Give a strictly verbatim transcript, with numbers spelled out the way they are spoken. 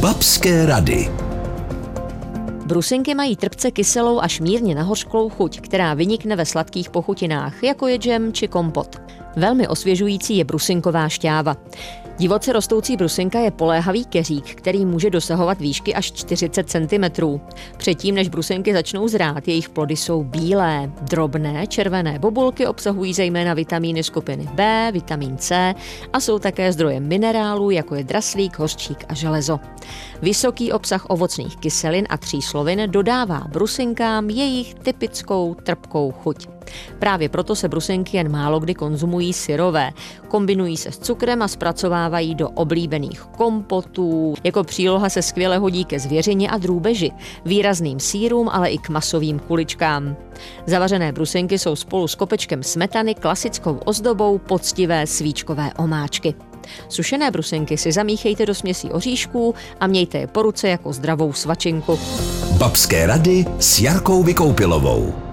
Babské rady. Brusinky mají trpce kyselou až mírně nahořklou chuť, která vynikne ve sladkých pochutinách, jako je džem či kompot. Velmi osvěžující je brusinková šťáva. Divoce rostoucí brusinka je poléhavý keřík, který může dosahovat výšky až čtyřicet centimetrů. Předtím, než brusinky začnou zrát, jejich plody jsou bílé. Drobné červené bobulky obsahují zejména vitamíny skupiny B, vitamin C a jsou také zdrojem minerálů, jako je draslík, hořčík a železo. Vysoký obsah ovocných kyselin a tříslovin dodává brusinkám jejich typickou trpkou chuť. Právě proto se brusinky jen málokdy konzumují syrové. Kombinují se s cukrem a zpracovávají do oblíbených kompotů. Jako příloha se skvěle hodí ke zvěřině a drůbeži, výrazným sýrům, ale i k masovým kuličkám. Zavařené brusinky jsou spolu s kopečkem smetany klasickou ozdobou poctivé svíčkové omáčky. Sušené brusinky si zamíchejte do směsí oříšků a mějte je po ruce jako zdravou svačinku. Babské rady s Jarkou Vykoupilovou.